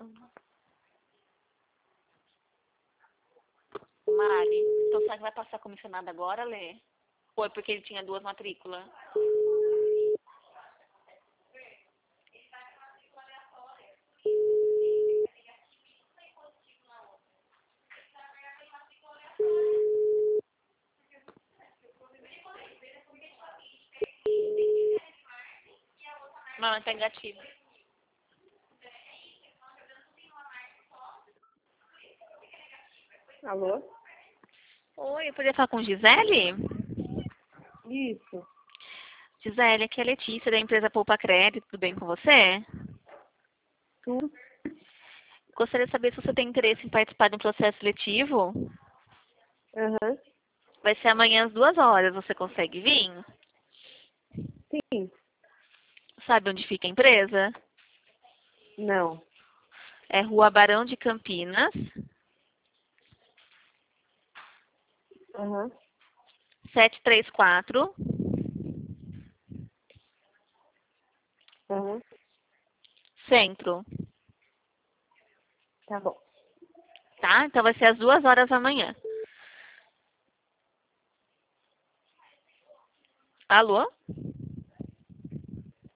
Mari, então será que vai passar comissionado agora, Lê? Ou é porque ele tinha 2 matrículas? Não, tá negativo. Alô? Oi, eu poderia falar com Gisele? Isso. Gisele, aqui é a Letícia, da empresa Poupa Crédito. Tudo bem com você? Tudo. Gostaria de saber se você tem interesse em participar de um processo seletivo. Aham. Vai ser amanhã às 2 horas. Você consegue vir? Sim. Sabe onde fica a empresa? Não. É Rua Barão de Campinas, Aham. 734, Aham. Centro. Tá bom. Tá? Então vai ser às 2 horas amanhã. Alô?